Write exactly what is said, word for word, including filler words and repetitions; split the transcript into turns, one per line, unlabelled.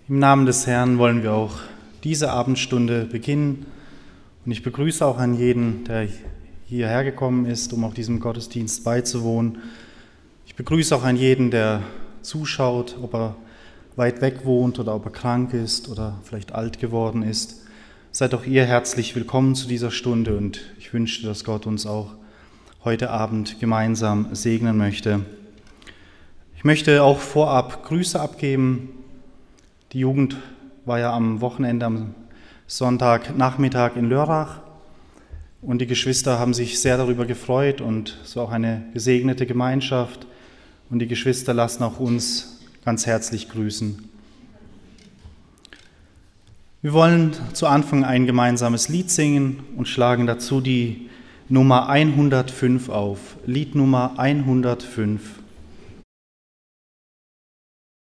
Im Namen des Herrn wollen wir auch diese Abendstunde beginnen. Und ich begrüße auch an jeden, der hierher gekommen ist, um auf diesem Gottesdienst beizuwohnen. Ich begrüße auch an jeden, der zuschaut, ob er weit weg wohnt oder ob er krank ist oder vielleicht alt geworden ist. Seid auch ihr herzlich willkommen zu dieser Stunde und ich wünsche, dass Gott uns auch heute Abend gemeinsam segnen möchte. Ich möchte auch vorab Grüße abgeben. Die Jugend war ja am Wochenende, am Sonntagnachmittag in Lörrach und die Geschwister haben sich sehr darüber gefreut und es war auch eine gesegnete Gemeinschaft und die Geschwister lassen auch uns ganz herzlich grüßen. Wir wollen zu Anfang ein gemeinsames Lied singen und schlagen dazu die Nummer hundertfünf auf, Lied Nummer hundertfünf.